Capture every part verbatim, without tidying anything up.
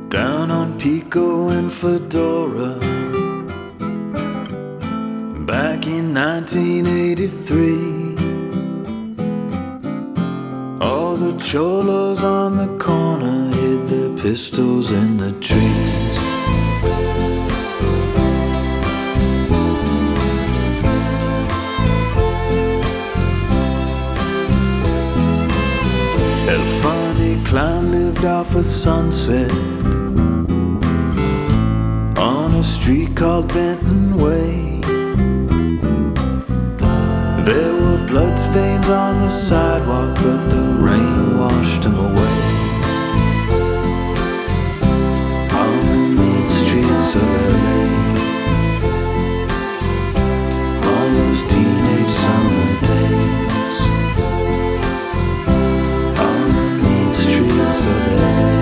Down on Pico and Fedora, back in nineteen eighty-three, all the cholos on the corner hid their pistols in the trees. El Funny Clown lived off a sunset on a street called Benton Way. There were bloodstains on the sidewalk, but the rain washed them away. On the mean streets of L A, all those teenage summer days. On the mean streets of L A.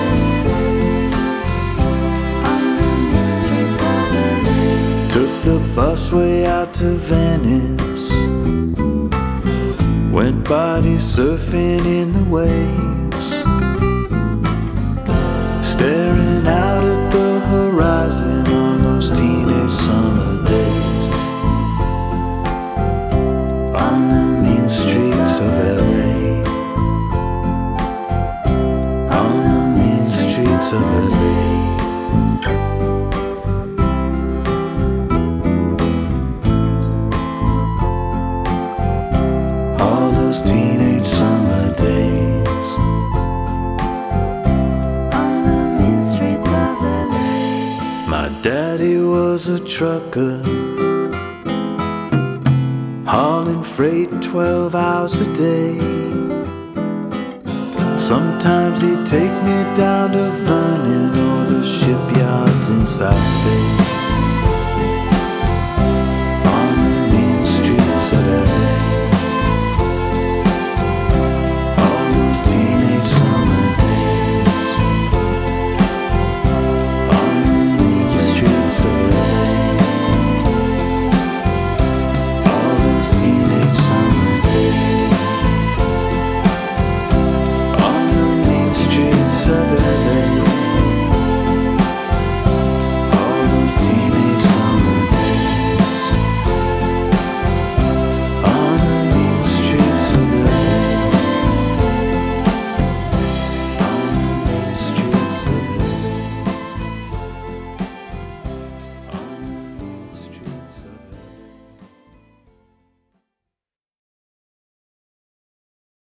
The busway out to Venice, went body surfing in the waves, staring out at the horizon on those teenage summer days. On the mean streets of L A, on the mean streets of L A. Teenage summer days on the mean streets of L A. My daddy was a trucker, hauling freight twelve hours a day. Sometimes he'd take me down to Vernon or the shipyards in South Bay.